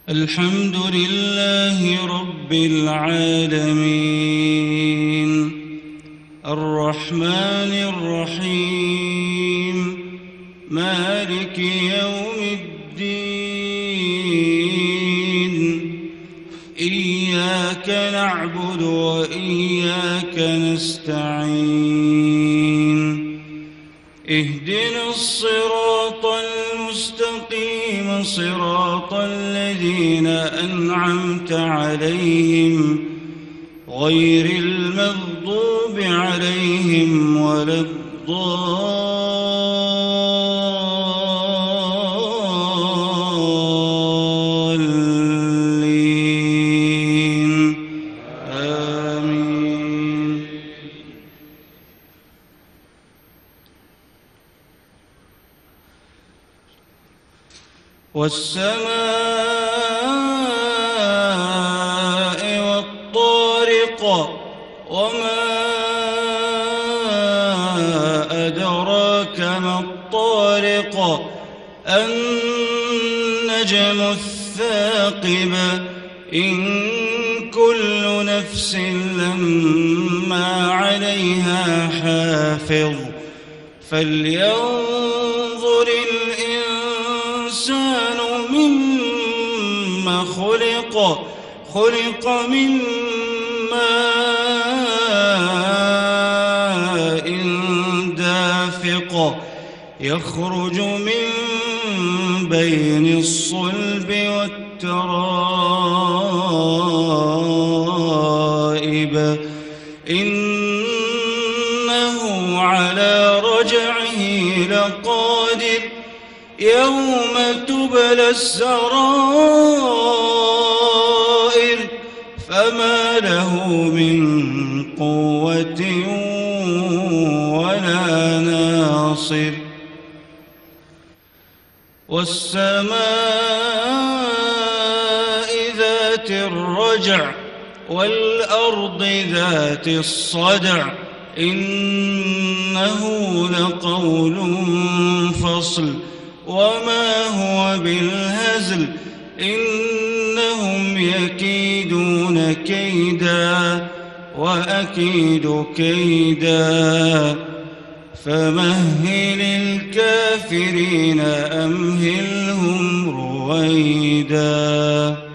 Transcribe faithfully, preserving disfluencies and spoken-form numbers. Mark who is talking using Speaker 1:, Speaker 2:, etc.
Speaker 1: الحمد لله رب العالمين الرحمن الرحيم مالك يوم الدين إياك نعبد وإياك نستعين اهدنا الصراط المستقيم صراط الذين أنعمت عليهم غير المغضوب عليهم ولا الضالين آمين. والسماء والطارق وما أدراك ما الطارق النجم الثاقب إن كل نفس لما عليها حافظ فلينظر الإنسان مما خلق خلق من ماء دافق يخرج من بين الصلب والترائب إنه على رجعه لقادر يوم تبلى السرائر فما له من قوة ولا ناصر والسماء ذات الرجع والأرض ذات الصدع إنه لقول فصل وما هو بالهزل إنهم يكيدون كيدا وأكيد كيدا فمهل الكافرين أمهلهم رويدا.